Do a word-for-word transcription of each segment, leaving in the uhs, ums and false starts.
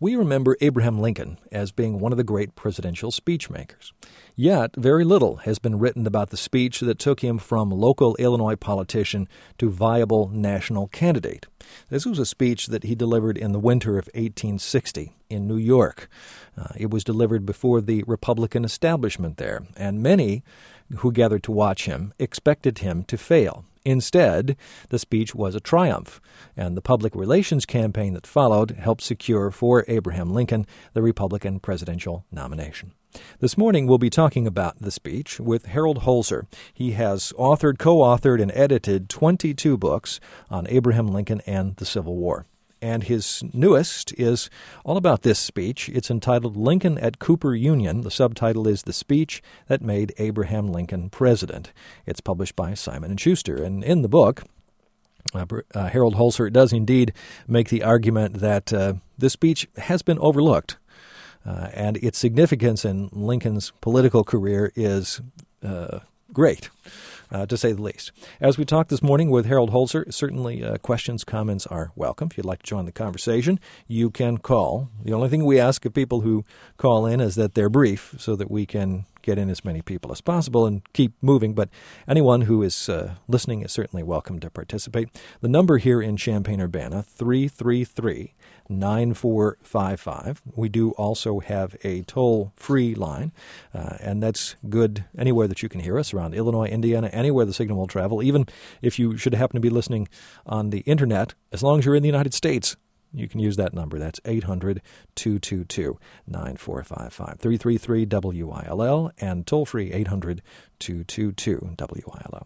We remember Abraham Lincoln as being one of the great presidential speech makers. Yet, very little has been written about the speech that took him from local Illinois politician to viable national candidate. This was a speech that he delivered in the winter of eighteen sixty in New York. Uh, it was delivered before the Republican establishment there, and many who gathered to watch him expected him to fail. Instead, the speech was a triumph, and the public relations campaign that followed helped secure for Abraham Lincoln the Republican presidential nomination. This morning, we'll be talking about the speech with Harold Holzer. He has authored, co-authored, and edited twenty-two books on Abraham Lincoln and the Civil War. And his newest is all about this speech. It's entitled Lincoln at Cooper Union. The subtitle is The Speech That Made Abraham Lincoln President. It's published by Simon and Schuster. And in the book, uh, uh, Harold Holzer does indeed make the argument that uh, this speech has been overlooked. Uh, and its significance in Lincoln's political career is uh, great, uh, to say the least. As we talk this morning with Harold Holzer, certainly uh, questions, comments are welcome. If you'd like to join the conversation, you can call. The only thing we ask of people who call in is that they're brief so that we can get in as many people as possible and keep moving. But anyone who is uh, listening is certainly welcome to participate. The number here in Champaign-Urbana, three three three, nine four five five. We do also have a toll-free line, uh, and that's good anywhere that you can hear us, around Illinois, Indiana, anywhere the signal will travel. Even if you should happen to be listening on the Internet, as long as you're in the United States, you can use that number. That's eight hundred, two two two, nine four five five, three three three W I L L, and toll-free eight hundred, two two two, W I L L.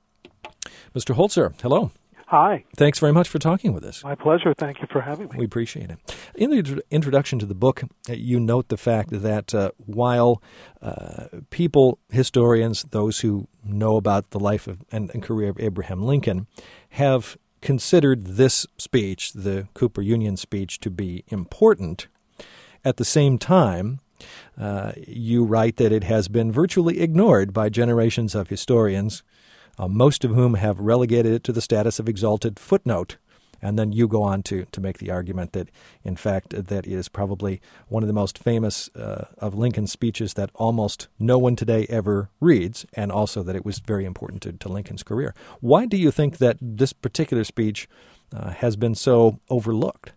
Mister Holzer, hello. Hi. Thanks very much for talking with us. My pleasure. Thank you for having me. We appreciate it. In the introduction to the book, you note the fact that uh, while uh, people, historians, those who know about the life of, and, and career of Abraham Lincoln, have considered this speech, the Cooper Union speech, to be important, at the same time, uh, you write that it has been virtually ignored by generations of historians, Uh, most of whom have relegated it to the status of exalted footnote. And then you go on to, to make the argument that, in fact, that it is probably one of the most famous uh, of Lincoln's speeches that almost no one today ever reads, and also that it was very important to, to Lincoln's career. Why do you think that this particular speech uh, has been so overlooked?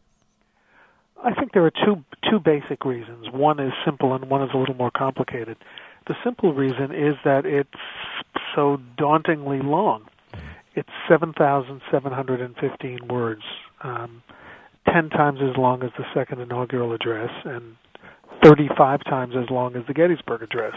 I think there are two two basic reasons. One is simple and one is a little more complicated. The simple reason is that it's so dauntingly long. It's seven thousand seven hundred fifteen words, um, ten times as long as the second inaugural address, and thirty-five times as long as the Gettysburg Address.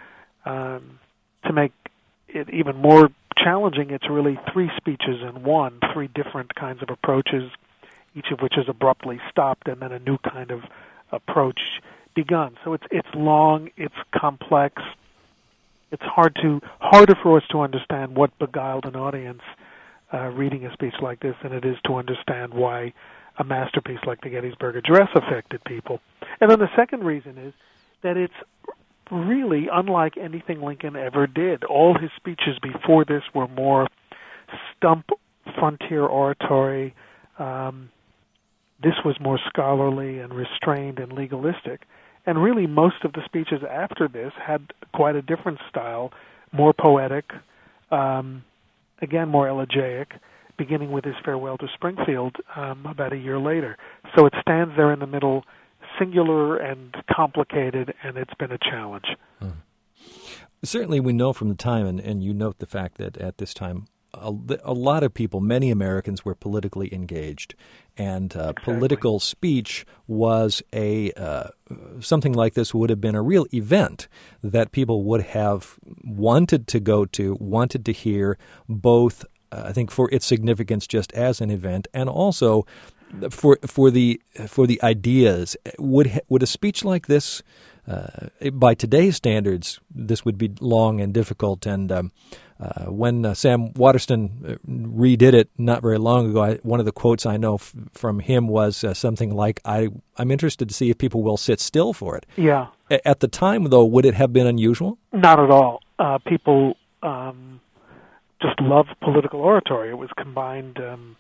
Um, to make it even more challenging, it's really three speeches in one, three different kinds of approaches, each of which is abruptly stopped, and then a new kind of approach begun. So it's it's long, it's complex. It's hard to harder for us to understand what beguiled an audience uh, reading a speech like this than it is to understand why a masterpiece like the Gettysburg Address affected people. And then the second reason is that it's really unlike anything Lincoln ever did. All his speeches before this were more stump frontier oratory. Um, this was more scholarly and restrained and legalistic. And really, most of the speeches after this had quite a different style, more poetic, um, again, more elegiac, beginning with his farewell to Springfield um, about a year later. So it stands there in the middle, singular and complicated, and it's been a challenge. Hmm. Certainly, we know from the time, and, and you note the fact that at this time, A, a lot of people, many Americans, were politically engaged, and uh, exactly. Political speech was a uh, something like this would have been a real event that people would have wanted to go to, wanted to hear, both uh, I think for its significance just as an event, and also for for the for the ideas. Would would a speech like this, uh, by today's standards, this would be long and difficult. And um, uh, when uh, Sam Waterston redid it not very long ago, I, one of the quotes I know f- from him was uh, something like, "I I'm interested to see if people will sit still for it." Yeah. A- at the time, though, would it have been unusual? Not at all. Uh, people um, just love political oratory. It was combined. Um,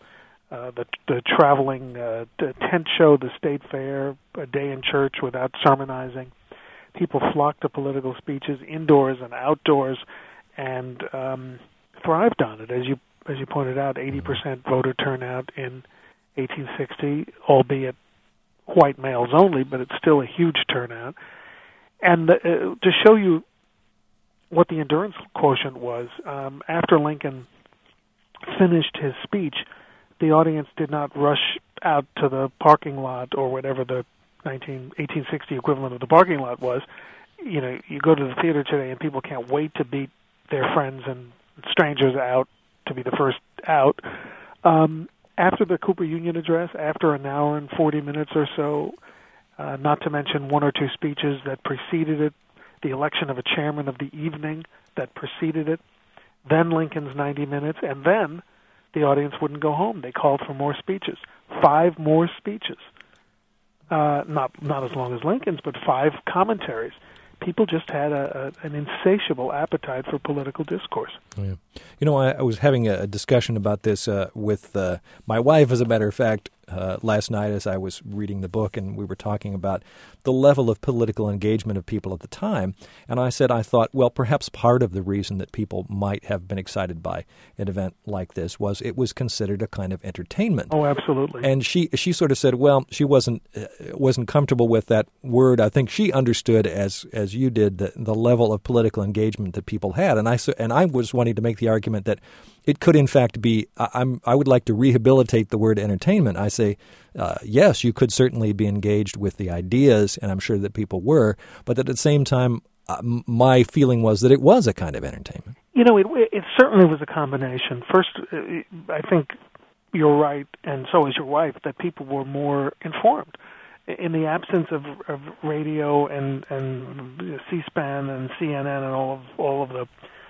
uh, the the traveling uh, the tent show, the state fair, a day in church without sermonizing. People flocked to political speeches indoors and outdoors, and um, thrived on it. As you as you pointed out, eighty percent voter turnout in eighteen sixty, albeit white males only, but it's still a huge turnout. And uh, to show you what the endurance quotient was, um, after Lincoln finished his speech, the audience did not rush out to the parking lot or whatever the nineteen, eighteen sixty equivalent of the parking lot was. You know, you go to the theater today and people can't wait to beat their friends and strangers out to be the first out. Um, after the Cooper Union address, after an hour and forty minutes or so, uh, not to mention one or two speeches that preceded it, the election of a chairman of the evening that preceded it, then Lincoln's ninety minutes, and then the audience wouldn't go home. They called for more speeches. Five more speeches. Uh, not not as long as Lincoln's, but five commentaries. People just had a, a, an insatiable appetite for political discourse. Yeah. You know, I, I was having a discussion about this uh, with uh, my wife, as a matter of fact, uh, last night as I was reading the book, and we were talking about the level of political engagement of people at the time. And I said I thought, well, perhaps part of the reason that people might have been excited by an event like this was it was considered a kind of entertainment. Oh, absolutely. And she she sort of said, well, she wasn't uh, wasn't comfortable with that word. I think she understood, as as you did, the, the level of political engagement that people had. And I and I was wanting to make the argument that it could, in fact, be. I, I'm. I would like to rehabilitate the word entertainment. I say, uh, yes, you could certainly be engaged with the ideas, and I'm sure that people were. But at the same time, uh, my feeling was that it was a kind of entertainment. You know, it, it certainly was a combination. First, I think you're right, and so is your wife, that people were more informed. In the absence of, of radio and, and C-SPAN and C N N and all of all of the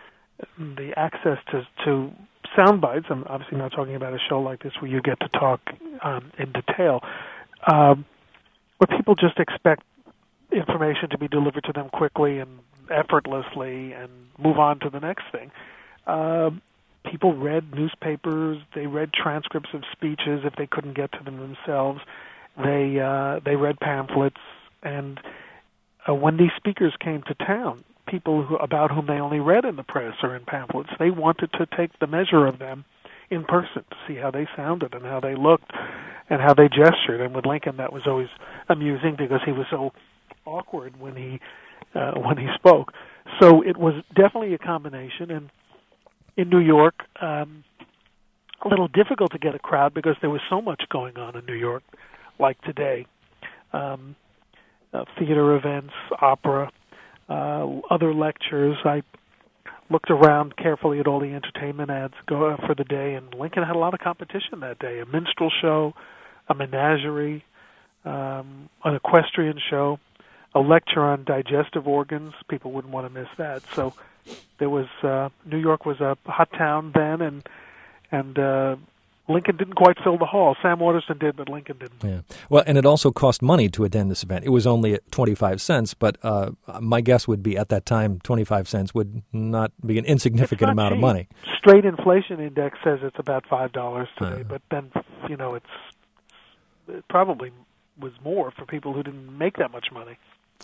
the access to to sound bites, I'm obviously not talking about a show like this where you get to talk um, in detail, uh, where people just expect information to be delivered to them quickly and effortlessly and move on to the next thing. Uh, people read newspapers, they read transcripts of speeches if they couldn't get to them themselves. They uh, they read pamphlets, and uh, when these speakers came to town, people who, about whom they only read in the press or in pamphlets, they wanted to take the measure of them in person to see how they sounded and how they looked and how they gestured. And with Lincoln, that was always amusing because he was so awkward when he uh, when he spoke. So it was definitely a combination. And in New York, um, a little difficult to get a crowd because there was so much going on in New York. Like today, um, uh, theater events, opera, uh, other lectures. I looked around carefully at all the entertainment ads go for the day, and Lincoln had a lot of competition that day. A minstrel show, a menagerie, um, an equestrian show, a lecture on digestive organs. People wouldn't want to miss that. So there was uh, New York was a hot town then, and and uh, Lincoln didn't quite fill the hall. Sam Waterston did, but Lincoln didn't. Yeah. Well, and it also cost money to attend this event. It was only at twenty-five cents, but uh, my guess would be at that time twenty-five cents would not be an insignificant amount cheap. of money. Straight inflation index says it's about five dollars today, uh, but then, you know, it's it probably was more for people who didn't make that much money.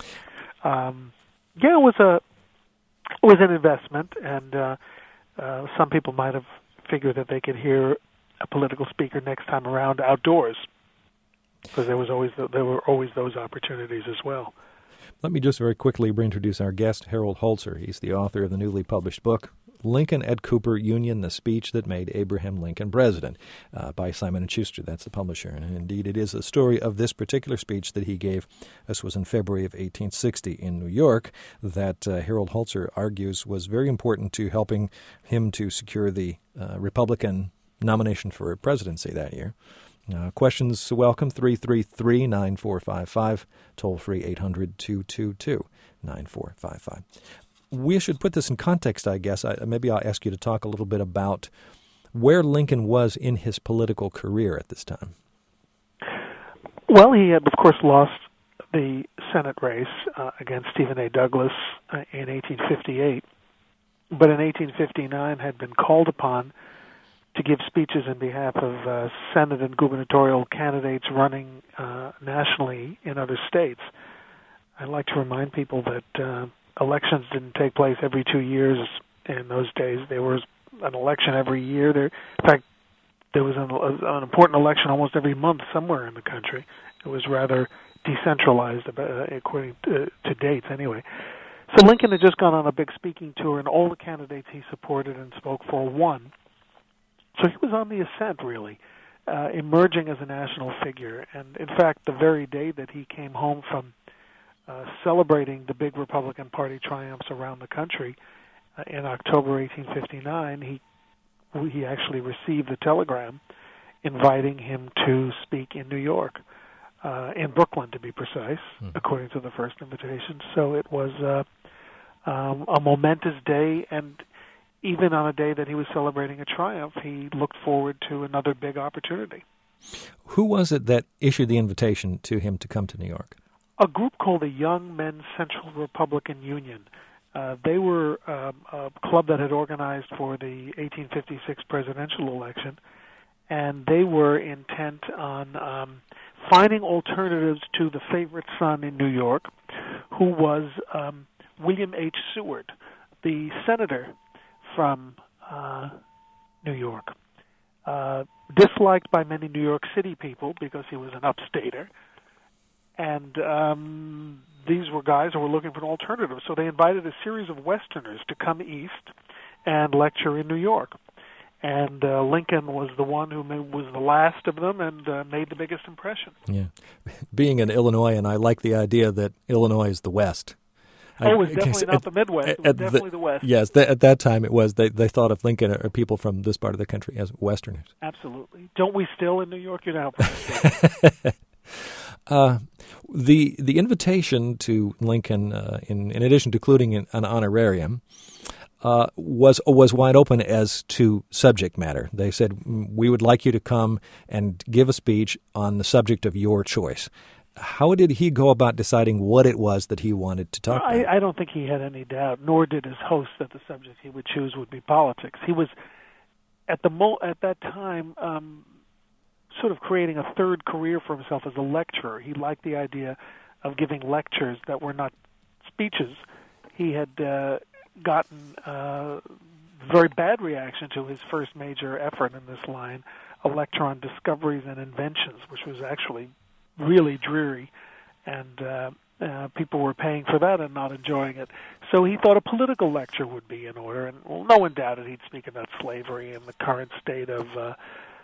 Um, yeah, it was a it was an investment, and uh, uh, some people might have figured that they could hear a political speaker next time around outdoors, because there was always the, there were always those opportunities as well. Let me just very quickly reintroduce our guest, Harold Holzer. He's the author of the newly published book, Lincoln at Cooper Union, The Speech That Made Abraham Lincoln President, uh, by Simon and Schuster. That's the publisher. And indeed, it is the story of this particular speech that he gave. This was in February of eighteen sixty in New York, that uh, Harold Holzer argues was very important to helping him to secure the uh, Republican nomination for presidency that year. Uh, questions welcome, three three three, nine four five five, toll free eight hundred, two two two, nine four five five. We should put this in context, I guess. I, maybe I'll ask you to talk a little bit about where Lincoln was in his political career at this time. Well, he had, of course, lost the Senate race uh, against Stephen A. Douglas uh, in eighteen fifty-eight, but in eighteen fifty-nine had been called upon to give speeches on behalf of uh, Senate and gubernatorial candidates running uh, nationally in other states. I'd like to remind people that uh, elections didn't take place every two years in those days. There was an election every year. There, in fact, there was an, an important election almost every month somewhere in the country. It was rather decentralized, uh, according to, to dates anyway. So Lincoln had just gone on a big speaking tour, and all the candidates he supported and spoke for won. So he was on the ascent, really, uh, emerging as a national figure. And, in fact, the very day that he came home from uh, celebrating the big Republican Party triumphs around the country uh, in October eighteen fifty-nine, he he actually received a telegram inviting him to speak in New York, uh, in Brooklyn, to be precise, mm. according to the first invitation. So it was uh, um, a momentous day, and even on a day that he was celebrating a triumph, he looked forward to another big opportunity. Who was it that issued the invitation to him to come to New York? A group called the Young Men's Central Republican Union. Uh, they were um, a club that had organized for the eighteen fifty-six presidential election, and they were intent on um, finding alternatives to the favorite son in New York, who was um, William H. Seward, the senator from uh, New York, uh, disliked by many New York City people because he was an upstater, and um, these were guys who were looking for an alternative. So they invited a series of Westerners to come east and lecture in New York. And uh, Lincoln was the one who was the last of them and uh, made the biggest impression. Yeah, being an Illinoisan, I like the idea that Illinois is the West. Oh, it was definitely not the Midwest. It was definitely the West. Yes, th- at that time it was. They they thought of Lincoln or people from this part of the country as Westerners. Absolutely. Don't we still in New York? You know. uh, the the invitation to Lincoln, uh, in in addition to including an, an honorarium, uh, was was wide open as to subject matter. They said, we would like you to come and give a speech on the subject of your choice. How did he go about deciding what it was that he wanted to talk I, about? I don't think he had any doubt, nor did his host, that the subject he would choose would be politics. He was, at the mo- at that time, um, sort of creating a third career for himself as a lecturer. He liked the idea of giving lectures that were not speeches. He had uh, gotten uh, very bad reaction to his first major effort in this line, a lecture on discoveries and inventions, which was actually really dreary, and uh, uh, people were paying for that and not enjoying it. So he thought a political lecture would be in order, and well, no one doubted he'd speak about slavery and the current state of uh,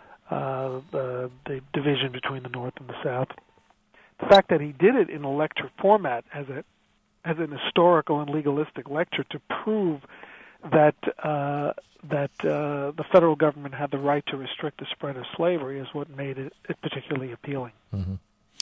uh, the, the division between the North and the South. The fact that he did it in a lecture format as a as an historical and legalistic lecture to prove that uh, that uh, the federal government had the right to restrict the spread of slavery is what made it, it particularly appealing. Mm-hmm.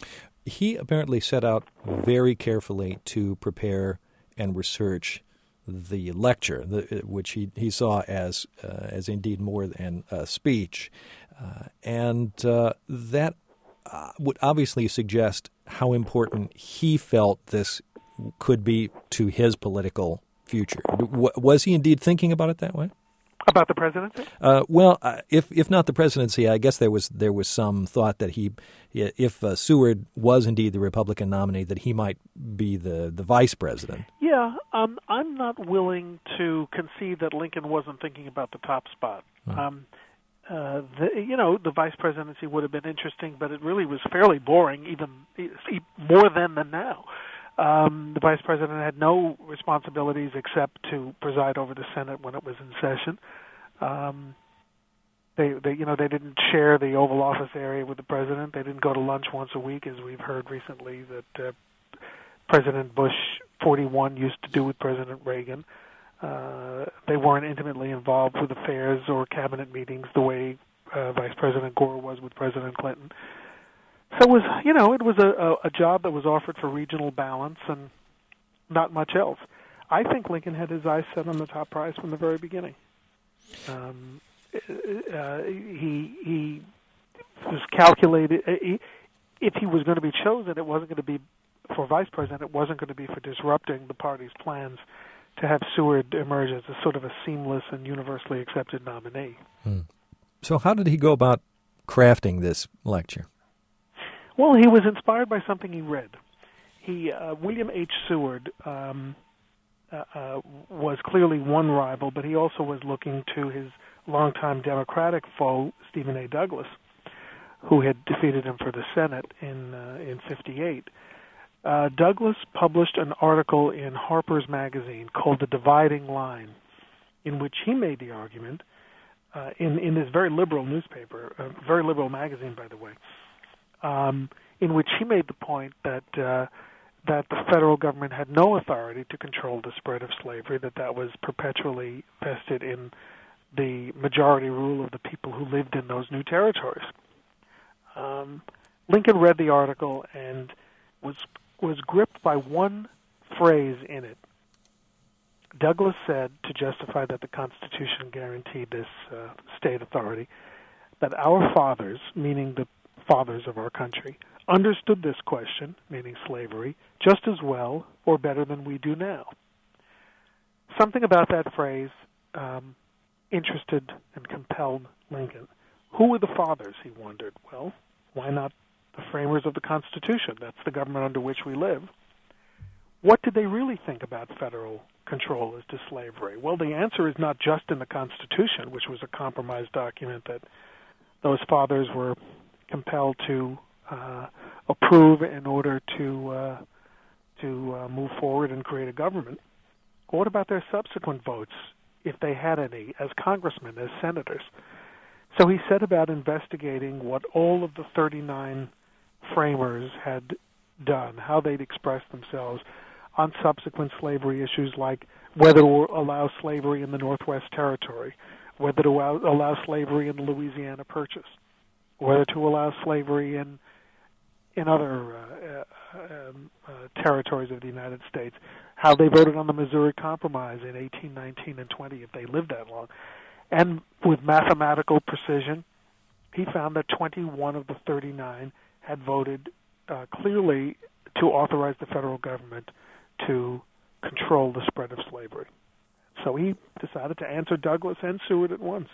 He apparently set out very carefully to prepare and research the lecture, the, which he, he saw as uh, as indeed more than a speech, uh, and uh, that uh, would obviously suggest how important he felt this could be to his political future. W- was he indeed thinking about it that way? About the presidency? Uh, well, uh, if if not the presidency, I guess there was there was some thought that he, if uh, Seward was indeed the Republican nominee, that he might be the, the vice president. Yeah, um, I'm not willing to concede that Lincoln wasn't thinking about the top spot. Hmm. Um, uh, the, you know, the vice presidency would have been interesting, but it really was fairly boring, even more then than now. Um, the vice president had no responsibilities except to preside over the Senate when it was in session. Um, they, they, you know, they didn't share the Oval Office area with the president. They didn't go to lunch once a week, as we've heard recently that uh, President Bush forty-one used to do with President Reagan. Uh, they weren't intimately involved with affairs or cabinet meetings the way uh, Vice President Gore was with President Clinton. So it was, you know, it was a, a job that was offered for regional balance and not much else. I think Lincoln had his eyes set on the top prize from the very beginning. Um, uh, he he was calculated. He, if he was going to be chosen, it wasn't going to be for vice president. It wasn't going to be for disrupting the party's plans to have Seward emerge as a sort of a seamless and universally accepted nominee. Hmm. So how did he go about crafting this lecture? Well, he was inspired by something he read. He, uh, William H. Seward, um, uh, uh, was clearly one rival, but he also was looking to his longtime Democratic foe, Stephen A. Douglas, who had defeated him for the Senate in uh, in fifty-eight. Uh, Douglas published an article in Harper's Magazine called The Dividing Line, in which he made the argument, uh, in, in this very liberal newspaper, a very liberal magazine, by the way, um, in which he made the point that uh, that the federal government had no authority to control the spread of slavery, that that was perpetually vested in the majority rule of the people who lived in those new territories. Um, Lincoln read the article and was was gripped by one phrase in it. Douglas said, to justify that the Constitution guaranteed this uh, state authority, that our fathers, meaning the fathers of our country, understood this question, meaning slavery, just as well or better than we do now. Something about that phrase um, interested and compelled Lincoln. Who were the fathers, he wondered? Well, why not the framers of the Constitution? That's the government under which we live. What did they really think about federal control as to slavery? Well, the answer is not just in the Constitution, which was a compromise document that those fathers were compelled to uh, approve in order to uh, to uh, move forward and create a government. What about their subsequent votes, if they had any, as congressmen, as senators? So he set about investigating what all of the thirty-nine framers had done, how they'd expressed themselves on subsequent slavery issues like whether to allow slavery in the Northwest Territory, whether to allow, allow slavery in the Louisiana Purchase, whether to allow slavery in in other uh, uh, um, uh, territories of the United States, how they voted on the Missouri Compromise in eighteen nineteen and twenty, if they lived that long. And with mathematical precision, he found that twenty-one of the thirty-nine had voted uh, clearly to authorize the federal government to control the spread of slavery. So he decided to answer Douglas and Seward at once.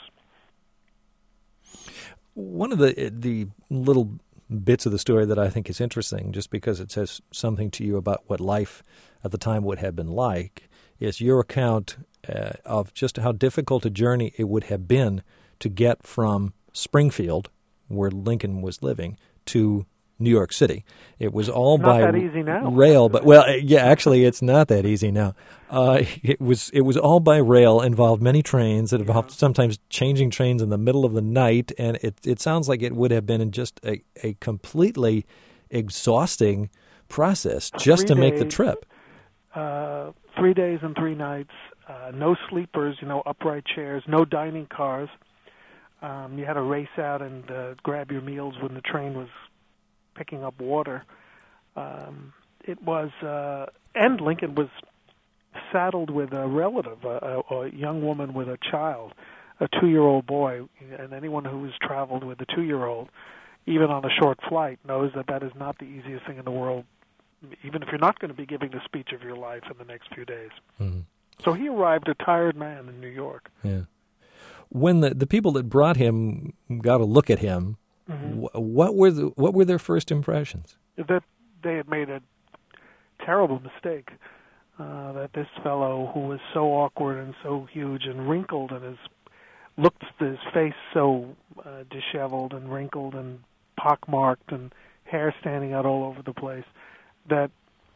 One of the the little bits of the story that I think is interesting, just because it says something to you about what life at the time would have been like, is your account uh, of just how difficult a journey it would have been to get from Springfield, where Lincoln was living, to New York City. It was all not by that easy now. rail, but well, yeah, actually, it's not that easy now. Uh, it was it was all by rail. Involved many trains. It involved yeah. sometimes changing trains in the middle of the night, and it it sounds like it would have been just a, a completely exhausting process just three to days, make the trip. Uh, three days and three nights. Uh, no sleepers. You know, upright chairs. No dining cars. Um, you had to race out and uh, grab your meals when the train was picking up water. Um, it was, uh, and Lincoln was saddled with a relative, a, a, a young woman with a child, a two-year-old boy, and anyone who has traveled with a two-year-old, even on a short flight, knows that that is not the easiest thing in the world, even if you're not going to be giving the speech of your life in the next few days. Mm-hmm. So he arrived a tired man in New York. Yeah. When the, the people that brought him got a look at him, Mm-hmm. What were the, what were their first impressions? That they had made a terrible mistake. Uh, that this fellow, who was so awkward and so huge and wrinkled, and his looked his face so uh, disheveled and wrinkled and pockmarked, and hair standing out all over the place, that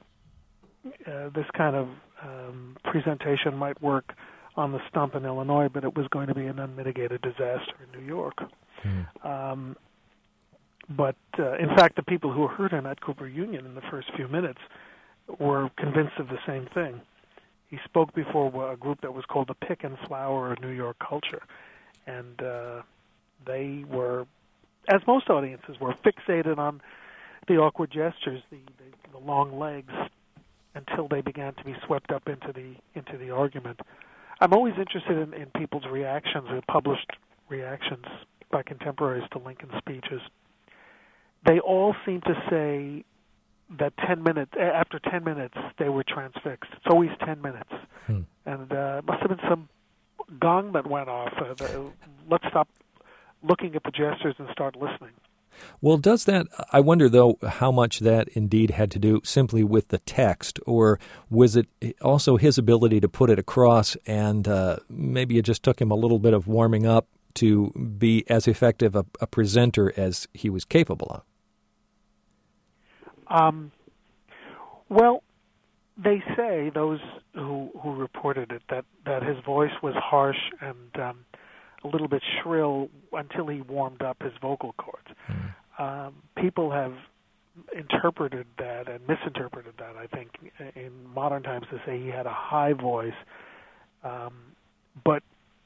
uh, this kind of um, presentation might work on the stump in Illinois, but it was going to be an unmitigated disaster in New York. Mm. Um, But, uh, in fact, the people who heard him at Cooper Union in the first few minutes were convinced of the same thing. He spoke before a group that was called the Pick and Flower of New York Culture, and uh, they were, as most audiences were, fixated on the awkward gestures, the, the, the long legs, until they began to be swept up into the into the argument. I'm always interested in, in people's reactions, or published reactions by contemporaries to Lincoln's speeches. They all seem to say that ten minutes after ten minutes they were transfixed. It's always ten minutes, hmm. and uh, it must have been some gong that went off. Uh, the, let's stop looking at the gestures and start listening. Well, does that, I wonder, though, how much that indeed had to do simply with the text, or was it also his ability to put it across, and uh, maybe it just took him a little bit of warming up to be as effective a, a presenter as he was capable of? Um, well, they say, those who, who reported it, that, that his voice was harsh and um, a little bit shrill until he warmed up his vocal cords. Mm. Um, people have interpreted that and misinterpreted that, I think, in modern times to say he had a high voice. Um, but,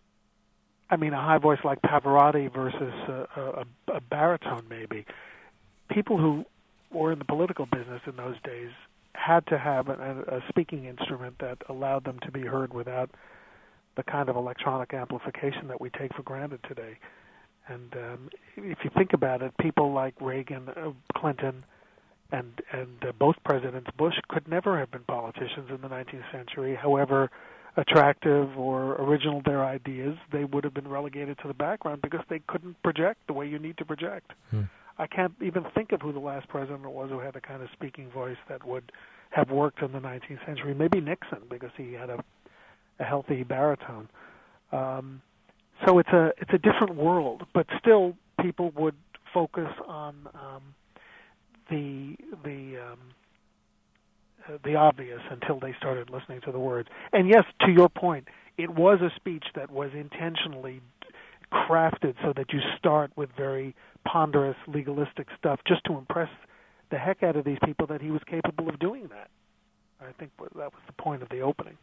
I mean, a high voice like Pavarotti versus a, a, a baritone, maybe. People who were in the political business in those days had to have a, a speaking instrument that allowed them to be heard without the kind of electronic amplification that we take for granted today. And um, if you think about it, people like Reagan, uh, Clinton, and and uh, both Presidents Bush could never have been politicians in the nineteenth century. However attractive or original their ideas, they would have been relegated to the background because they couldn't project the way you need to project. Hmm. I can't even think of who the last president was who had the kind of speaking voice that would have worked in the nineteenth century. Maybe Nixon, because he had a, a healthy baritone. Um, so it's a it's a different world, but still people would focus on um, the the um, uh, the obvious until they started listening to the words. And yes, to your point, it was a speech that was intentionally crafted so that you start with very ponderous legalistic stuff just to impress the heck out of these people that he was capable of doing that. I think that was the point of the opening.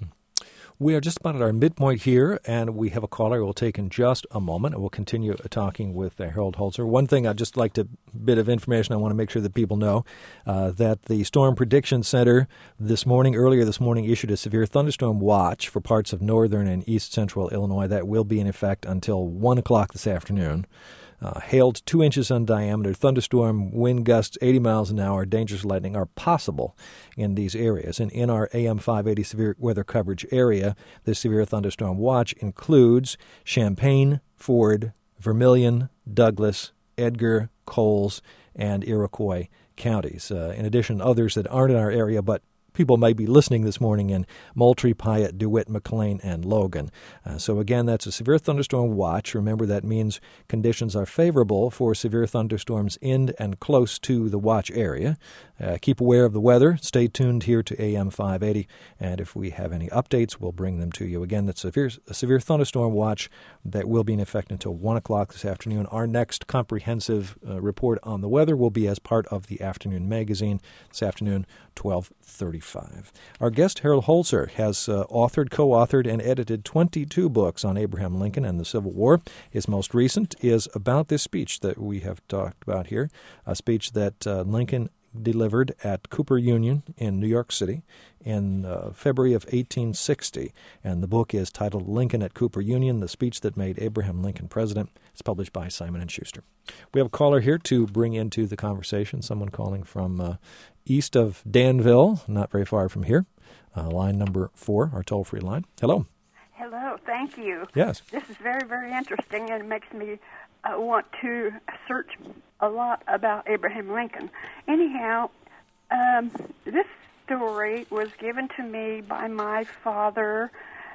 We are just about at our midpoint here, and we have a caller we'll take in just a moment, and we'll continue talking with uh, Harold Holzer. One thing I'd just like to, bit of information I want to make sure that people know, uh, that the Storm Prediction Center this morning, earlier this morning, issued a severe thunderstorm watch for parts of northern and east central Illinois that will be in effect until one o'clock this afternoon. Uh, hailed two inches in diameter, thunderstorm, wind gusts eighty miles an hour, dangerous lightning are possible in these areas. And in our A M five eighty severe weather coverage area, this severe thunderstorm watch includes Champaign, Ford, Vermilion, Douglas, Edgar, Coles, and Iroquois counties. Uh, in addition, others that aren't in our area but people might be listening this morning in Moultrie, Piatt, DeWitt, McLean, and Logan. Uh, so again, that's a severe thunderstorm watch. Remember, that means conditions are favorable for severe thunderstorms in and close to the watch area. Uh, keep aware of the weather. Stay tuned here to A M five eighty, and if we have any updates, we'll bring them to you. Again, that's a severe, a severe thunderstorm watch that will be in effect until one o'clock this afternoon. Our next comprehensive uh, report on the weather will be as part of the afternoon magazine this afternoon, twelve thirty-five. Our guest, Harold Holzer, has uh, authored, co-authored, and edited twenty-two books on Abraham Lincoln and the Civil War. His most recent is about this speech that we have talked about here, a speech that uh, Lincoln delivered at Cooper Union in New York City in uh, February of eighteen sixty. And the book is titled Lincoln at Cooper Union, the Speech That Made Abraham Lincoln President. It's published by Simon and Schuster. We have a caller here to bring into the conversation, someone calling from uh, east of Danville, not very far from here. Uh, line number four, our toll-free line. Hello. Hello, thank you. Yes. This is very, very interesting, and it makes me uh, want to search a lot about Abraham Lincoln. Anyhow, um, this story was given to me by my father,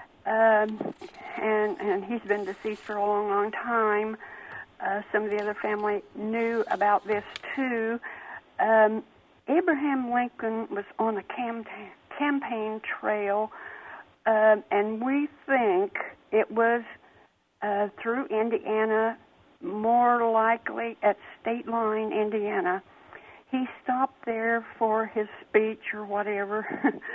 um, and, and he's been deceased for a long, long time. Uh, some of the other family knew about this, too. Um, Abraham Lincoln was on a cam- campaign trail, uh, and we think it was uh, through Indiana, more likely at State Line, Indiana. He stopped there for his speech or whatever.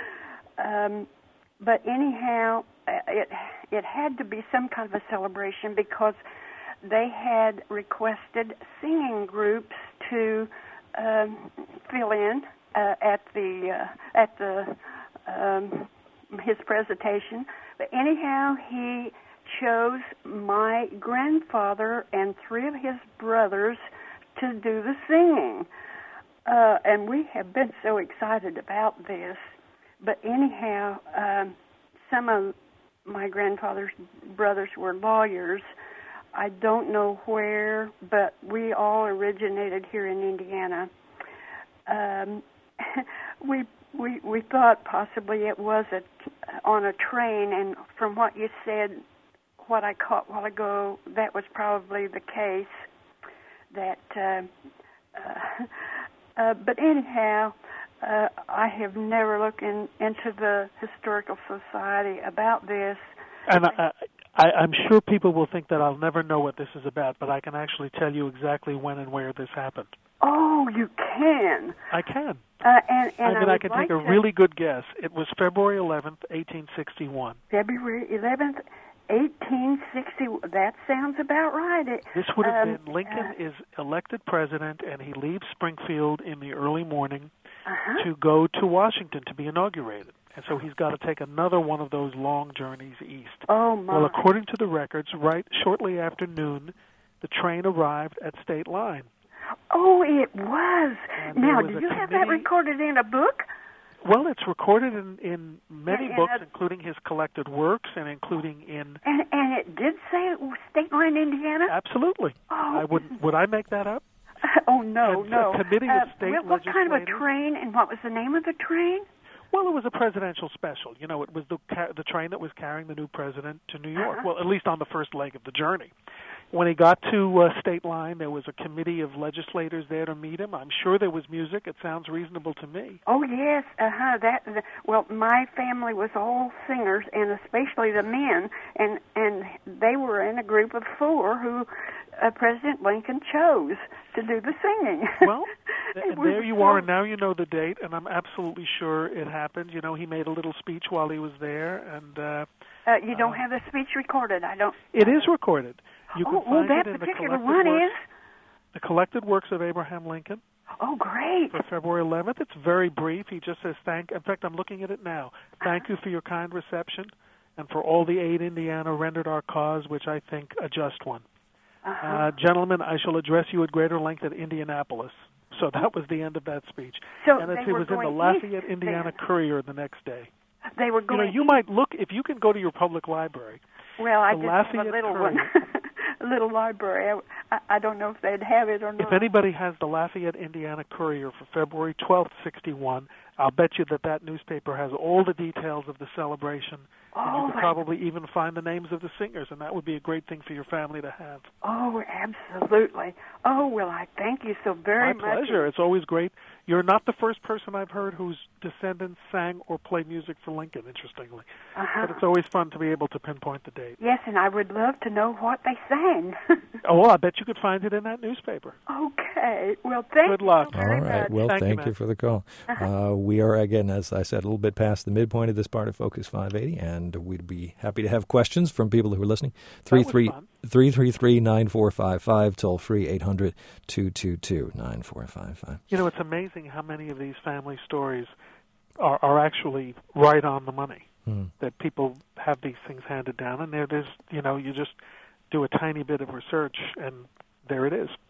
um, but anyhow, it it had to be some kind of a celebration because they had requested singing groups to um, fill in uh, at the uh, at the um, his presentation. But anyhow, he chose my grandfather and three of his brothers to do the singing. Uh, and we have been so excited about this. But anyhow, um, some of my grandfather's brothers were lawyers, I don't know where, but we all originated here in Indiana. Um, we we we thought possibly it was a, on a train, and from what you said, what I caught a while ago, that was probably the case. That, uh, uh, uh, but anyhow, uh, I have never looked in, into the Historical Society about this. And I, I, I'm sure people will think that I'll never know what this is about, but I can actually tell you exactly when and where this happened. Oh, you can. I can. Uh, and, and I mean, I, I can like take a to, really good guess. It was February eleventh, eighteen sixty-one. February eleventh, eighteen sixty. That sounds about right. It, this would have um, been Lincoln uh, is elected president, and he leaves Springfield in the early morning uh-huh. to go to Washington to be inaugurated. And so he's got to take another one of those long journeys east. Oh, my. Well, according to the records, right shortly after noon, the train arrived at State Line. Oh, it was. And now, was do a you have that committee- recorded in a book? Well, it's recorded in, in many And- and books, a- including his collected works and including in... And and it did say it was State Line, Indiana? Absolutely. Oh. I would, would I make that up? Oh, no, A- a no. committee of Uh, state well, what kind of a legislators? train, and what was the name of the train? Well, it was a presidential special. You know, it was the ca- the train that was carrying the new president to New York. Uh-huh. Well, at least on the first leg of the journey. When he got to uh, State Line, there was a committee of legislators there to meet him. I'm sure there was music. It sounds reasonable to me. Oh, yes, uh-huh. That, the, well, my family was all singers, and especially the men, and, and they were in a group of four who uh, President Lincoln chose to do the singing. Well, th- It and was there you so- are, and now you know the date, and I'm absolutely sure it happened. You know, he made a little speech while he was there, and... Uh, Uh, you don't uh, have the speech recorded, I don't... It is recorded. You can oh, well, find that it in the particular collected one works, is? the collected works of Abraham Lincoln Oh, great. for February eleventh. It's very brief. He just says, "Thank." In fact, I'm looking at it now. Thank you for your kind reception and for all the aid Indiana rendered our cause, which I think a just one. Uh-huh. Uh, gentlemen, I shall address you at greater length at Indianapolis. So that was the end of that speech. So and it's, they it were was in the going Lafayette, east Indiana then. Courier the next day. They were You going know, you east. might look, if you can go to your public library. Well, I the just have Lafayette a little Courier. one, a little library. I, I don't know if they'd have it or not. If anybody has the Lafayette, Indiana Courier for February twelfth, sixty-one, I'll bet you that that newspaper has all the details of the celebration, and Oh, you could my- probably even find the names of the singers, and that would be a great thing for your family to have. Oh, absolutely. Oh, well, I thank you so very My much. pleasure. It's always great. You're not the first person I've heard whose descendants sang or played music for Lincoln, interestingly. Uh-huh. But it's always fun to be able to pinpoint the date. Yes, and I would love to know what they sang. Oh, well, I bet you could find it in that newspaper. Okay. Well, thank Good you luck. so All very right. much. Well, Thank you, thank you, Matt. for the call. Uh, we are, again, as I said, a little bit past the midpoint of this part of Focus five eighty, and we'd be happy to have questions from people who are listening. That was fun. three three three, nine four five five, toll free eight hundred, two two two, nine four five five. You know, it's amazing how many of these family stories are, are actually right on the money. Hmm. That people have these things handed down, and there, there's, you know, you just do a tiny bit of research, and there it is.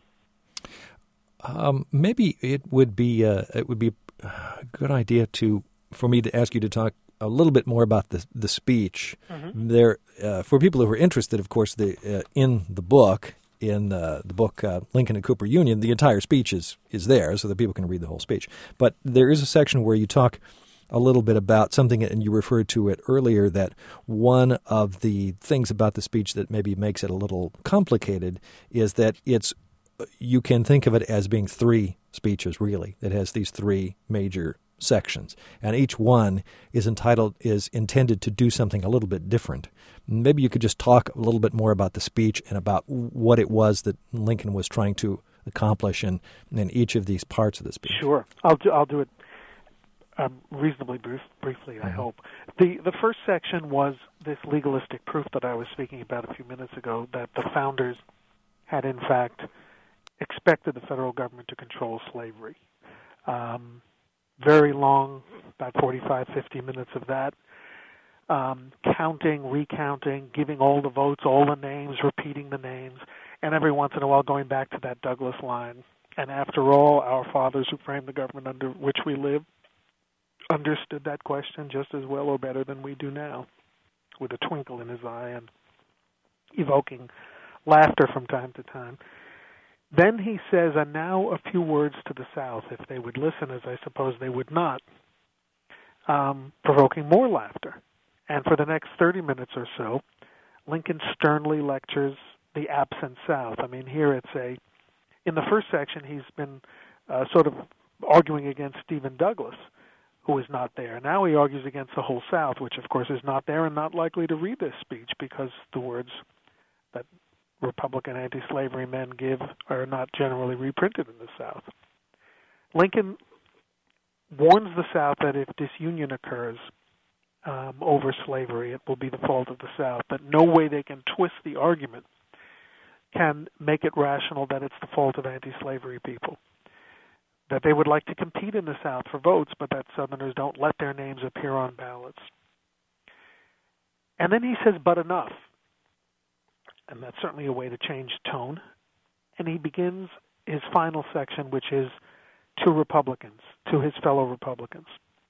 Um, maybe it would be uh, it would be a good idea to for me to ask you to talk a little bit more about the the speech. Mm-hmm. There, uh, for people who are interested, of course, the uh, in the book in uh, the book uh, Lincoln and Cooper Union, the entire speech is is there, so that people can read the whole speech. But there is a section where you talk a little bit about something, and you referred to it earlier, that one of the things about the speech that maybe makes it a little complicated is that it's you can think of it as being three speeches, really. It has these three major sections, and each one is entitled is intended to do something a little bit different. Maybe you could just talk a little bit more about the speech and about what it was that Lincoln was trying to accomplish in, in each of these parts of the speech. Sure, I'll do. I'll do it um, reasonably brief, briefly. I Mhm. hope. the The first section was this legalistic proof that I was speaking about a few minutes ago, that the founders had in fact expected the federal government to control slavery. Um, very long, about forty-five, fifty minutes of that. Um, counting, recounting, giving all the votes, all the names, repeating the names, and every once in a while going back to that Douglas line. And after all, our fathers who framed the government under which we live understood that question just as well or better than we do now, with a twinkle in his eye and evoking laughter from time to time. Then he says, and now a few words to the South, if they would listen, as I suppose they would not, um, provoking more laughter. And for the next thirty minutes or so, Lincoln sternly lectures the absent South. I mean, here it's a, in the first section, he's been uh, sort of arguing against Stephen Douglas, who is not there. Now he argues against the whole South, which of course is not there and not likely to read this speech because the words that Republican anti-slavery men give are not generally reprinted in the South. Lincoln warns the South that if disunion occurs um, over slavery, it will be the fault of the South, that no way they can twist the argument can make it rational that it's the fault of anti-slavery people, that they would like to compete in the South for votes, but that Southerners don't let their names appear on ballots. And then he says, but enough. And that's certainly a way to change tone. And he begins his final section, which is to Republicans, to his fellow Republicans.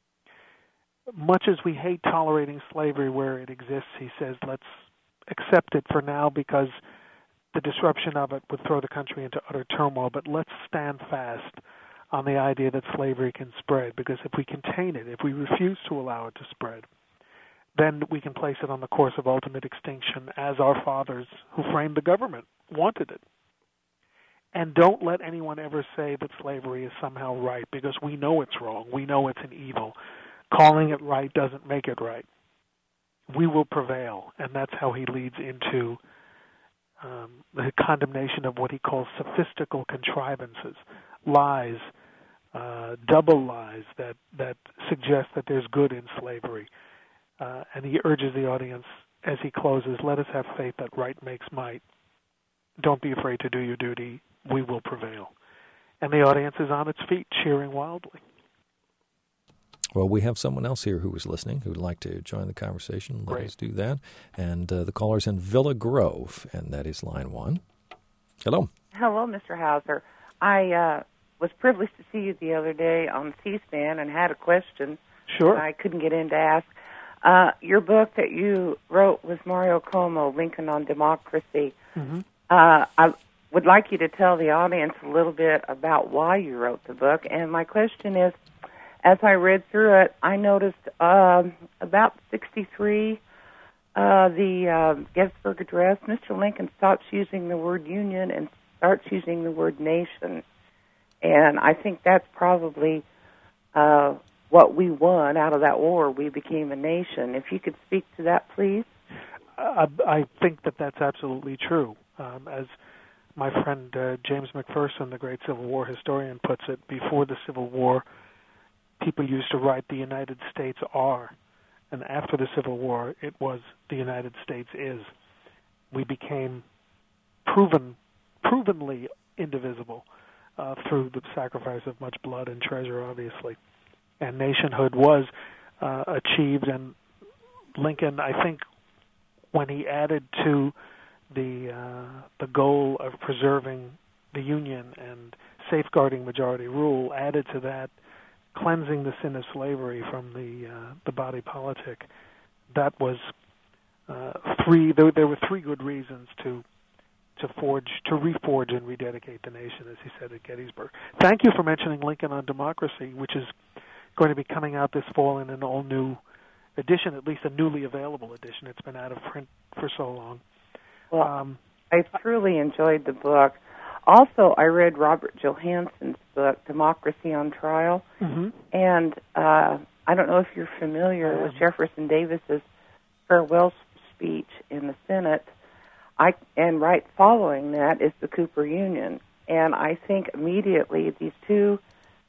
Much as we hate tolerating slavery where it exists, he says, let's accept it for now because the disruption of it would throw the country into utter turmoil, but let's stand fast on the idea that slavery can spread, because if we contain it, if we refuse to allow it to spread, then we can place it on the course of ultimate extinction as our fathers who framed the government wanted it. And don't let anyone ever say that slavery is somehow right, because we know it's wrong. We know it's an evil. Calling it right doesn't make it right. We will prevail, and that's how he leads into um, the condemnation of what he calls sophistical contrivances, lies, uh, double lies that, that suggest that there's good in slavery. Uh, and he urges the audience as he closes, let us have faith that right makes might. Don't be afraid to do your duty. We will prevail. And the audience is on its feet, cheering wildly. Well, we have someone else here who is listening who would like to join the conversation. Let Great. us do that. And uh, the caller's in Villa Grove, and that is line one. Hello. Hello, Mister Hauser. I uh, was privileged to see you the other day on C-SPAN and had a question Sure. that I couldn't get in to ask. Uh, your book that you wrote with Mario Cuomo, Lincoln on Democracy. Mm-hmm. Uh, I would like you to tell the audience a little bit about why you wrote the book. And my question is, as I read through it, I noticed um, about sixty-three, uh, the uh, Gettysburg Address, Mister Lincoln stops using the word union and starts using the word nation. And I think that's probably uh, what we won out of that war. We became a nation. If you could speak to that, please. I, I think that that's absolutely true. Um, as my friend uh, James McPherson, the great Civil War historian, puts it, before the Civil War, people used to write the United States are, and after the Civil War, it was the United States is. We became proven, provenly indivisible uh, through the sacrifice of much blood and treasure, obviously. And nationhood was uh, achieved, and Lincoln, I think, when he added to the uh, the goal of preserving the Union and safeguarding majority rule, added to that cleansing the sin of slavery from the uh, the body politic. That was uh, three. There, there were three good reasons to to forge, to reforge and rededicate the nation, as he said at Gettysburg. Thank you for mentioning Lincoln on Democracy, which is going to be coming out this fall in an all-new edition, at least a newly available edition. It's been out of print for so long. Well, um, I truly enjoyed the book. Also, I read Robert Johansson's book, Democracy on Trial, mm-hmm. and uh, I don't know if you're familiar with Jefferson Davis's farewell speech in the Senate. I and right following that is the Cooper Union, and I think immediately these two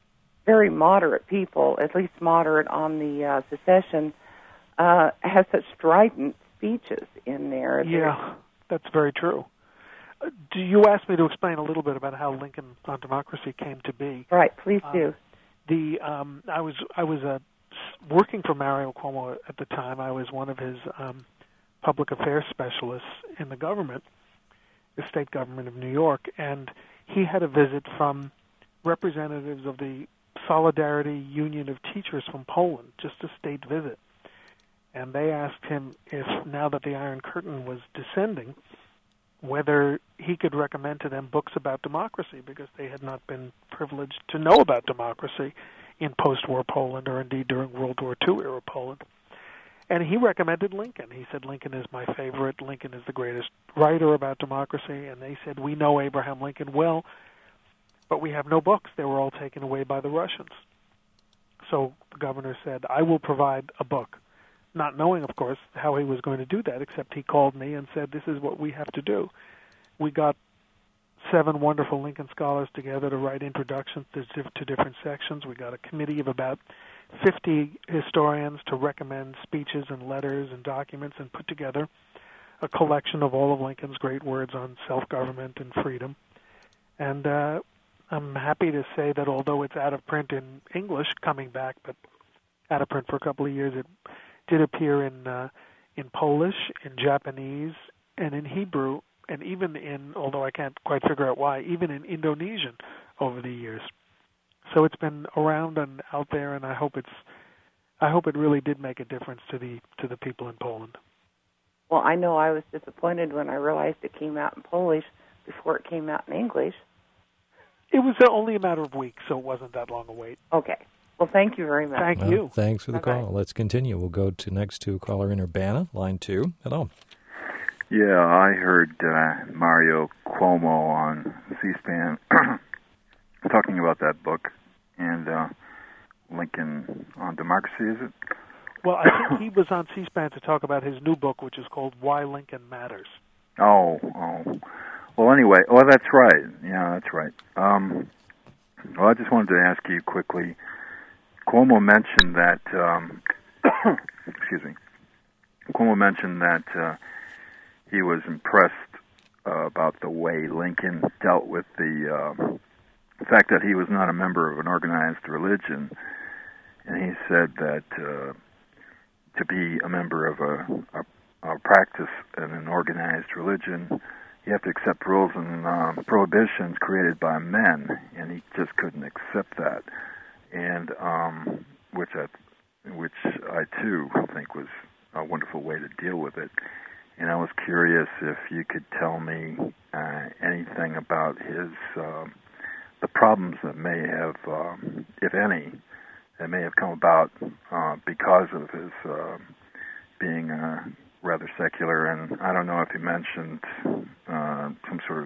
very moderate people, at least moderate on the uh, secession, uh, have such strident speeches in there. Yeah, that's very true. Uh, do you ask me to explain a little bit about how Lincoln on Democracy came to be? Right, please uh, do. The um, I was I was uh, working for Mario Cuomo at the time. I was one of his um, public affairs specialists in the government, the state government of New York, and he had a visit from representatives of the Solidarity Union of Teachers from Poland, just a state visit. And they asked him if, now that the Iron Curtain was descending, whether he could recommend to them books about democracy, because they had not been privileged to know about democracy in post-war Poland, or indeed during World War Two era Poland. And he recommended Lincoln. He said, Lincoln is my favorite. Lincoln is the greatest writer about democracy. And they said, we know Abraham Lincoln well, but we have no books. They were all taken away by the Russians. So the governor said, I will provide a book, not knowing, of course, how he was going to do that, except he called me and said, this is what we have to do. We got seven wonderful Lincoln scholars together to write introductions to, to different sections. We got a committee of about fifty historians to recommend speeches and letters and documents, and put together a collection of all of Lincoln's great words on self-government and freedom. And uh, I'm happy to say that although it's out of print in English, coming back, but out of print for a couple of years, it did appear in uh, in Polish, in Japanese, and in Hebrew, and even in, although I can't quite figure out why, even in Indonesian over the years. So it's been around and out there, and I hope it's, I hope it really did make a difference to the to the people in Poland. Well, I know I was disappointed when I realized it came out in Polish before it came out in English. It was only a matter of weeks, so it wasn't that long a wait. Okay. Well, thank you very much. Thank well, you. Thanks for the Bye-bye. call. Let's continue. We'll go to next to caller in Urbana, line two. Hello. Yeah, I heard uh, Mario Cuomo on C-SPAN talking about that book, and uh, Lincoln on Democracy, is it? Well, I think he was on C-SPAN to talk about his new book, which is called Why Lincoln Matters. Oh, oh. Well, anyway, oh, that's right. Yeah, that's right. Um, well, I just wanted to ask you quickly. Cuomo mentioned that, um, excuse me, Cuomo mentioned that uh, he was impressed uh, about the way Lincoln dealt with the uh, fact that he was not a member of an organized religion. And he said that uh, to be a member of a, a, a practice in an organized religion, you have to accept rules and uh, prohibitions created by men, and he just couldn't accept that. And um, which I, which I too think was a wonderful way to deal with it. And I was curious if you could tell me uh, anything about his uh, the problems that may have, um, if any, that may have come about uh, because of his uh, being uh, rather secular. And I don't know if he mentioned uh, some sort of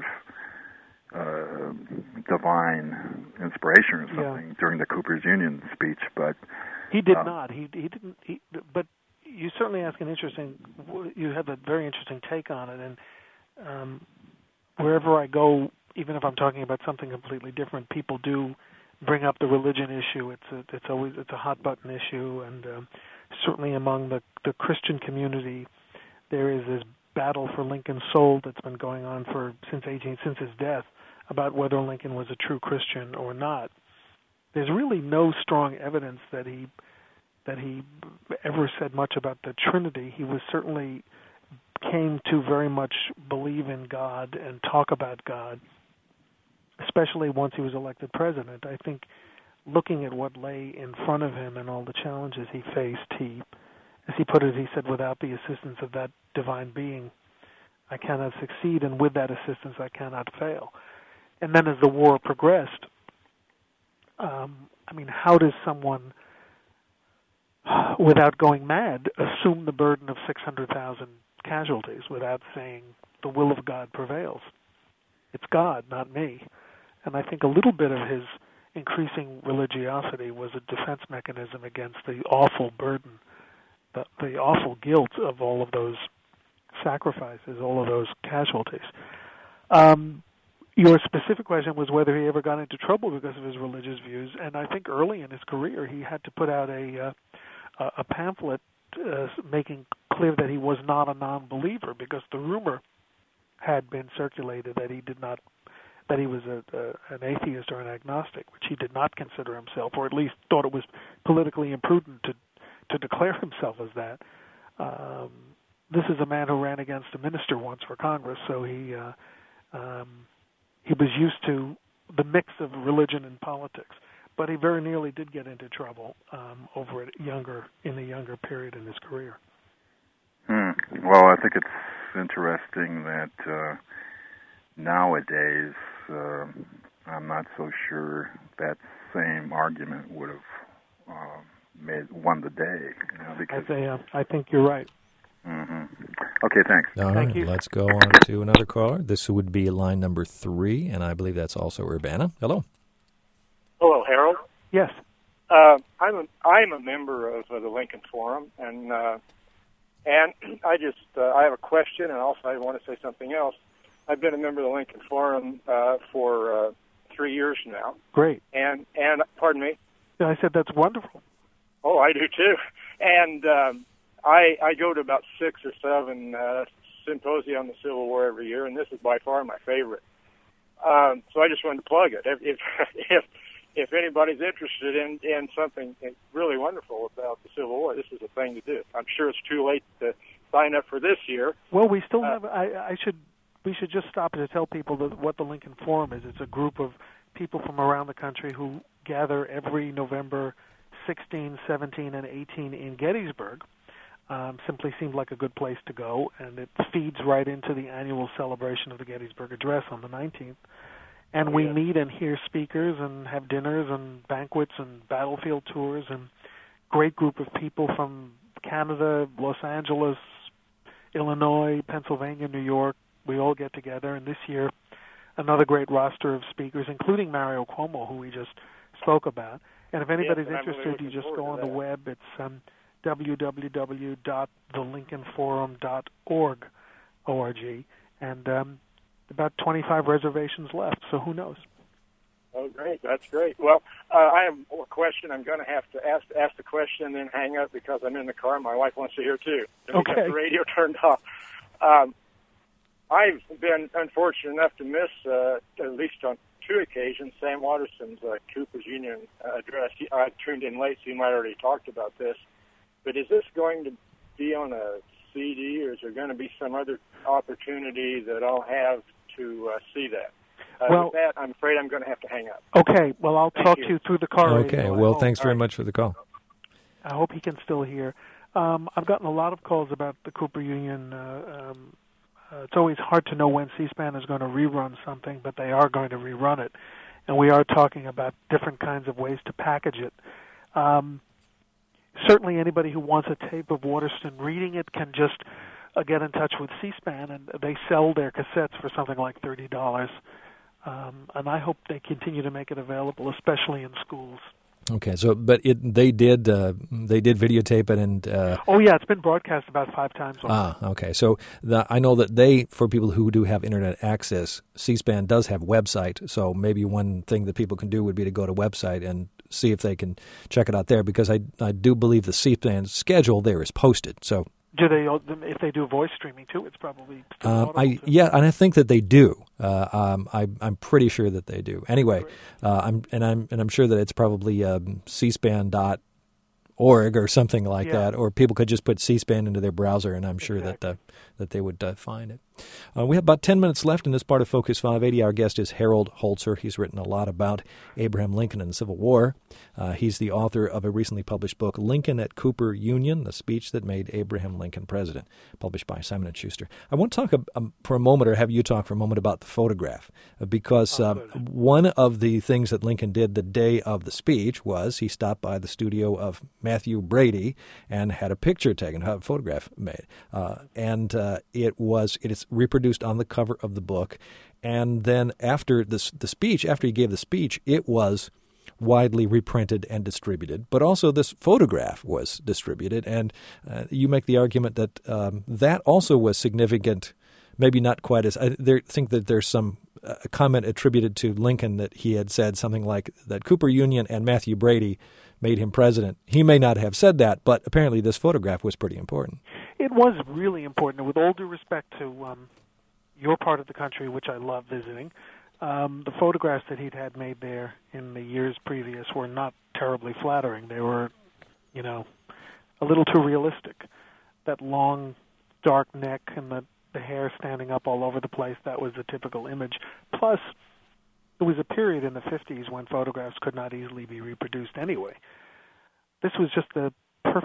uh, divine inspiration or something Yeah. during the Cooper's Union speech, but He did uh, not. He he didn't. He, but you certainly ask an interesting. You have a very interesting take on it, and um, wherever I go, even if I'm talking about something completely different, people do bring up the religion issue. It's a, it's always it's a hot button issue, and um, certainly among the the Christian community, there is this battle for Lincoln's soul that's been going on for since eighteen since his death, about whether Lincoln was a true Christian or not. There's really no strong evidence that he that he ever said much about the Trinity. He was certainly came to very much believe in God and talk about God, especially once he was elected president. I think looking at what lay in front of him and all the challenges he faced, he, as he put it, he said, without the assistance of that divine being, I cannot succeed, and with that assistance, I cannot fail. And then as the war progressed, um, I mean, how does someone, without going mad, assume the burden of six hundred thousand casualties without saying the will of God prevails? It's God, not me. And I think a little bit of his increasing religiosity was a defense mechanism against the awful burden, the, the awful guilt of all of those sacrifices, all of those casualties. Um, your specific question was whether he ever got into trouble because of his religious views, and I think early in his career he had to put out a uh, a pamphlet uh, making clear that he was not a non-believer, because the rumor had been circulated that he did not, that he was a, a, an atheist or an agnostic, which he did not consider himself, or at least thought it was politically imprudent to to declare himself as that. Um, this is a man who ran against a minister once for Congress, so he uh, um, he was used to the mix of religion and politics. But he very nearly did get into trouble um, over at younger in the younger period in his career. Hmm. Well, I think it's interesting that uh, nowadays uh, I'm not so sure that same argument would have uh, made won the day. You know, because I, say, uh, I think you're right. Mm-hmm. Okay, thanks. All Thank right, you. let's go on to another caller. This would be line number three, and I believe that's also Urbana. Hello. Hello, Harold. Yes. Uh, I'm a, I'm a member of uh, the Lincoln Forum, and uh, and I just uh, I have a question, and also I want to say something else. I've been a member of the Lincoln Forum uh, for uh, three years now. Great. And and pardon me. I said that's wonderful. Oh, I do too. And um, I I go to about six or seven uh, symposia on the Civil War every year, and this is by far my favorite. Um, so I just wanted to plug it. If if if, if anybody's interested in, in something really wonderful about the Civil War, this is a thing to do. I'm sure it's too late to sign up for this year. Well, we still uh, have. I, I should. We should just stop to tell people that what the Lincoln Forum is. It's a group of people from around the country who gather every November sixteen, seventeen, and eighteen in Gettysburg. Um, simply seemed like a good place to go, and it feeds right into the annual celebration of the Gettysburg Address on the nineteenth. And we yeah. meet and hear speakers and have dinners and banquets and battlefield tours, and great group of people from Canada, Los Angeles, Illinois, Pennsylvania, New York. We all get together, and this year another great roster of speakers, including Mario Cuomo, who we just spoke about. And if anybody's yes, interested, really you just forward go on to the that. web. It's um, w w w dot the lincoln forum dot org, O R G, and um, about twenty-five reservations left, so who knows? Oh, great. That's great. Well, uh, I have a question. I'm going to have to ask ask the question and then hang up because I'm in the car. My wife wants to hear, too. And we got Okay. the radio turned off. Um, I've been unfortunate enough to miss, uh, at least on two occasions, Sam Waterston's uh, Cooper's Union uh, address. I tuned in late, so you might already talked about this. But is this going to be on a C D, or is there going to be some other opportunity that I'll have to uh, see that? Uh, Well- with that, I'm afraid I'm going to have to hang up. Okay, well, I'll Thank talk you. to you through the car Okay, radio. I well, hope. thanks very All right. much for the call. I hope he can still hear. Um, I've gotten a lot of calls about the Cooper Union. Uh, um, uh, it's always hard to know when C-SPAN is going to rerun something, but they are going to rerun it. And we are talking about different kinds of ways to package it. Um, certainly anybody who wants a tape of Waterston reading it can just uh, get in touch with C-SPAN, and they sell their cassettes for something like thirty dollars. Um, and I hope they continue to make it available, especially in schools. Okay, so but it they did uh, they did videotape it and uh, Oh, yeah, it's been broadcast about five times already. ah okay. So the, I know that they, for people who do have internet access, C-SPAN does have a website. So maybe one thing that people can do would be to go to website and see if they can check it out there, because I I do believe the C-SPAN schedule there is posted. So Do they? If they do voice streaming too, it's probably. still um, audible, I too. yeah, and I think that they do. Uh, um, I, I'm pretty sure that they do. Anyway, uh, I'm and I'm and I'm sure that it's probably um, C SPAN dot org or something like Yeah. that, or people could just put C-SPAN into their browser, and I'm sure Exactly. that uh, that they would uh, find it. Uh, we have about ten minutes left in this part of Focus five eighty. Our guest is Harold Holzer. He's written a lot about Abraham Lincoln and the Civil War. Uh, he's the author of a recently published book, Lincoln at Cooper Union, the speech that made Abraham Lincoln president, published by Simon and Schuster. I want to talk a, um, for a moment, or have you talk for a moment, about the photograph, uh, because um, one of the things that Lincoln did the day of the speech was he stopped by the studio of Matthew Brady and had a picture taken, a photograph made, uh, and uh, it was it is reproduced on the cover of the book. And then after this, the speech, after he gave the speech, it was widely reprinted and distributed. But also this photograph was distributed, and uh, you make the argument that um, that also was significant. Maybe not quite as I there, think that there's some uh, comment attributed to Lincoln that he had said something like that Cooper Union and Matthew Brady made him president. He may not have said that, but apparently this photograph was pretty important. It was really important. With all due respect to um, your part of the country, which I love visiting, um, the photographs that he'd had made there in the years previous were not terribly flattering. They were, you know, a little too realistic. That long, dark neck and the, the hair standing up all over the place, that was a typical image. Plus, there was a period in the fifties when photographs could not easily be reproduced anyway. This was just the perfect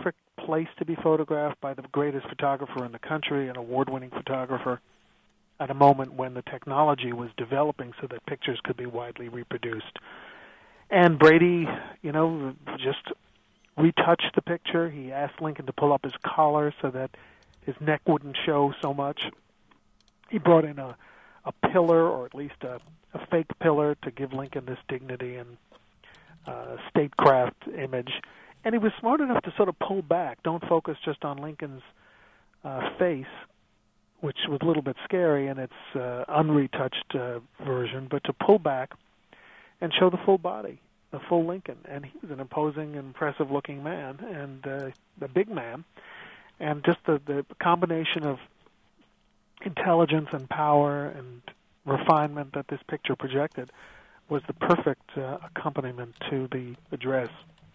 place to be photographed by the greatest photographer in the country, an award-winning photographer, at a moment when the technology was developing so that pictures could be widely reproduced. And Brady, you know, just retouched the picture. He asked Lincoln to pull up his collar so that his neck wouldn't show so much. He brought in a, a pillar, or at least a, a fake pillar, to give Lincoln this dignity and uh, statecraft image. And he was smart enough to sort of pull back, don't focus just on Lincoln's uh, face, which was a little bit scary in its uh, unretouched uh, version, but to pull back and show the full body, the full Lincoln. And he was an imposing, impressive-looking man, and uh, a big man. And just the, the combination of intelligence and power and refinement that this picture projected was the perfect uh, accompaniment to the address.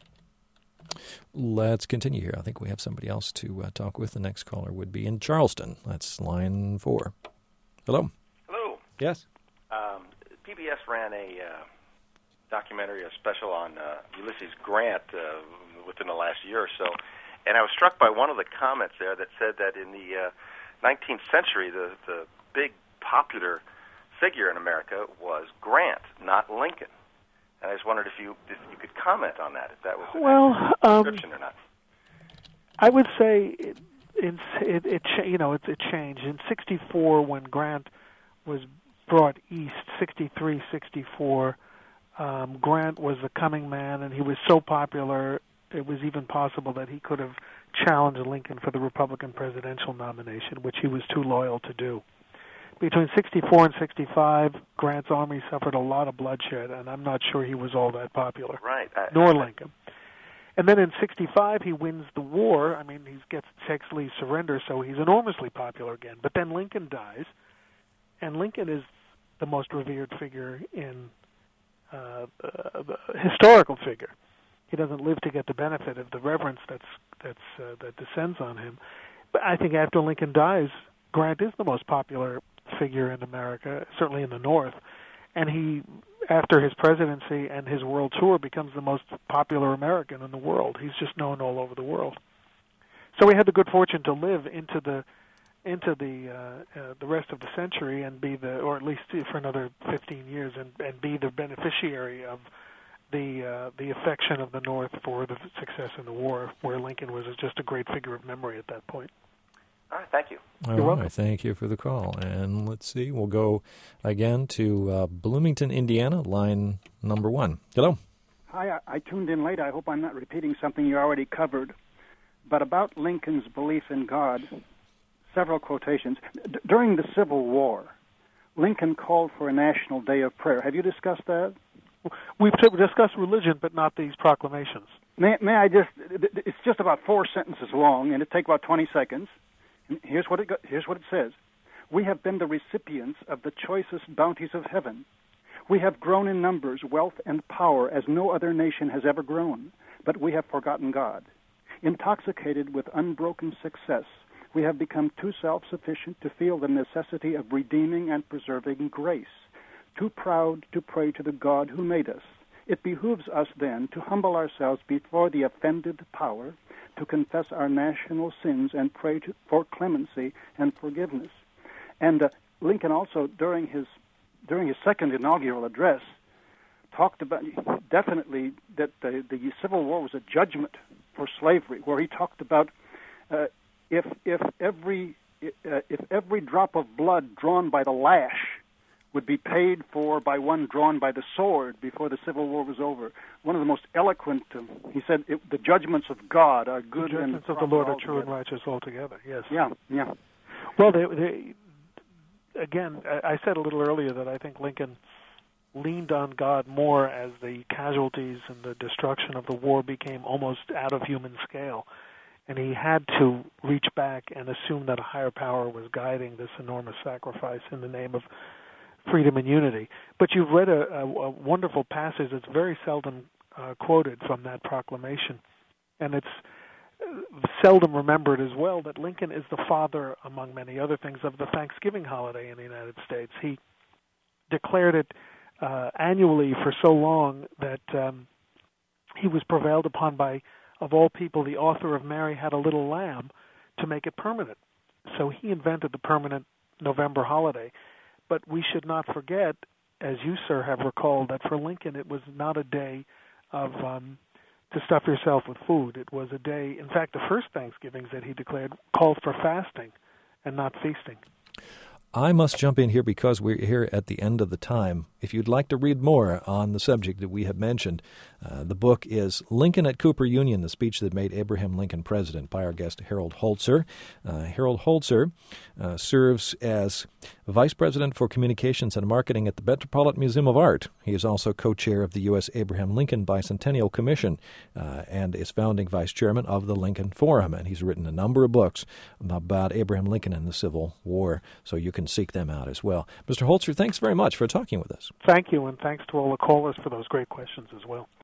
Let's continue here. I think we have somebody else to uh, talk with. The next caller would be in Charleston. That's line four. Hello. Hello. Yes. Um, P B S ran a uh, documentary, a special on uh, Ulysses Grant uh, within the last year or so, and I was struck by one of the comments there that said that in the uh, nineteenth century, the, the big popular figure in America was Grant, not Lincoln. And I just wondered if you if you could comment on that, if that was well, a um, description or not. I would say it, it, it, it you know, it, it changed. In sixty-four, when Grant was brought east, sixty-three, sixty-four, um, Grant was the coming man, and he was so popular, it was even possible that he could have challenged Lincoln for the Republican presidential nomination, which he was too loyal to do. Between sixty-four and sixty-five, Grant's army suffered a lot of bloodshed, and I'm not sure he was all that popular. Right. I, nor Lincoln. And then in sixty-five, he wins the war. I mean, he gets takes Lee's surrender, so he's enormously popular again. But then Lincoln dies, and Lincoln is the most revered figure in uh, uh, the historical figure. He doesn't live to get the benefit of the reverence that's that's uh, that descends on him. But I think after Lincoln dies, Grant is the most popular figure in America, certainly in the North, and he, after his presidency and his world tour, becomes the most popular American in the world. He's just known all over the world. So we had the good fortune to live into the into the uh, uh, the rest of the century and be the, or at least for another fifteen years, and, and be the beneficiary of the uh, the affection of the North for the success in the war, where Lincoln was just a great figure of memory at that point. All right, thank you. All You're right, welcome. thank you for the call. And let's see, we'll go again to uh, Bloomington, Indiana, line number one. Hello. Hi, I, I tuned in late. I hope I'm not repeating something you already covered. But about Lincoln's belief in God, several quotations. D- during the Civil War, Lincoln called for a national day of prayer. Have you discussed that? We've discussed religion, but not these proclamations. May, may I just, it's just about four sentences long, and it takes about twenty seconds. And here's what it go, here's what it says. We have been the recipients of the choicest bounties of heaven. We have grown in numbers, wealth, and power as no other nation has ever grown, but we have forgotten God. Intoxicated with unbroken success, we have become too self-sufficient to feel the necessity of redeeming and preserving grace, too proud to pray to the God who made us. It behooves us then to humble ourselves before the offended power, to confess our national sins and pray to, for clemency and forgiveness. And uh, Lincoln also, during his during his second inaugural address, talked about definitely that the, the Civil War was a judgment for slavery, where he talked about uh, if if every uh, if every drop of blood drawn by the lash would be paid for by one drawn by the sword before the Civil War was over. One of the most eloquent, um, he said, it, the judgments of God are good. The judgments and of the Lord are true altogether. and righteous altogether, yes. Yeah, yeah. Well, they, they, again, I said a little earlier that I think Lincoln leaned on God more as the casualties and the destruction of the war became almost out of human scale. And he had to reach back and assume that a higher power was guiding this enormous sacrifice in the name of freedom and unity. But you've read a, a, a wonderful passage that's very seldom uh, quoted from that proclamation, and it's uh, seldom remembered as well that Lincoln is the father, among many other things, of the Thanksgiving holiday in the United States. He declared it uh, annually for so long that um, he was prevailed upon by of all people, the author of Mary Had a Little Lamb, to make it permanent. So he invented the permanent November holiday. But we should not forget, as you, sir, have recalled, that for Lincoln it was not a day of um, to stuff yourself with food. It was a day, in fact, the first Thanksgivings that he declared called for fasting and not feasting. I must jump in here because we're here at the end of the time. If you'd like to read more on the subject that we have mentioned, uh, the book is Lincoln at Cooper Union, the speech that made Abraham Lincoln president, by our guest Harold Holzer. Uh, Harold Holzer uh, serves as Vice President for Communications and Marketing at the Metropolitan Museum of Art. He is also co-chair of the U S Abraham Lincoln Bicentennial Commission uh, and is founding vice chairman of the Lincoln Forum. And he's written a number of books about Abraham Lincoln and the Civil War, so you can seek them out as well. Mister Holzer, thanks very much for talking with us. Thank you, and thanks to all the callers for those great questions as well.